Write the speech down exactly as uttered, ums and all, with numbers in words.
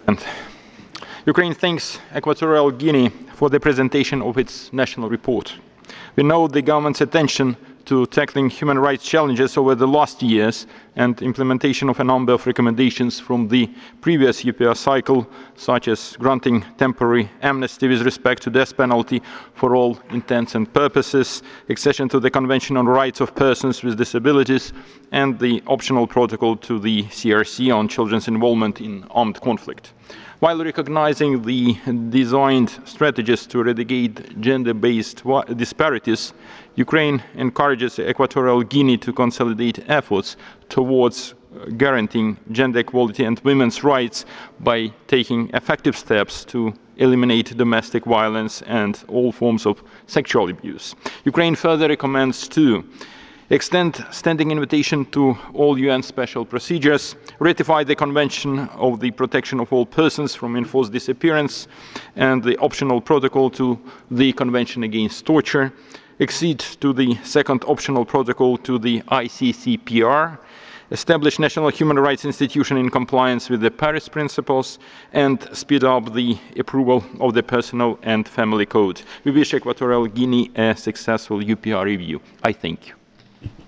And Ukraine thanks Equatorial Guinea for the presentation of its national report. We know the government's attention to tackling human rights challenges over the last years and implementation of a number of recommendations from the previous U P R cycle, such as granting temporary amnesty with respect to death penalty for all intents and purposes, accession to the Convention on Rights of Persons with Disabilities, and the optional protocol to the C R C on children's involvement in armed conflict. While recognizing the designed strategies to eradicate gender-based disparities, Ukraine encourages Equatorial Guinea to consolidate efforts towards guaranteeing gender equality and women's rights by taking effective steps to eliminate domestic violence and all forms of sexual abuse. Ukraine further recommends to extend standing invitation to all U N special procedures, ratify the Convention of the Protection of All Persons from Enforced Disappearance and the optional protocol to the Convention Against Torture, accede to the second optional protocol to the I C C P R, establish National Human Rights Institution in compliance with the Paris Principles, and speed up the approval of the Personal and Family Code. We wish Equatorial Guinea a successful U P R review. I thank you.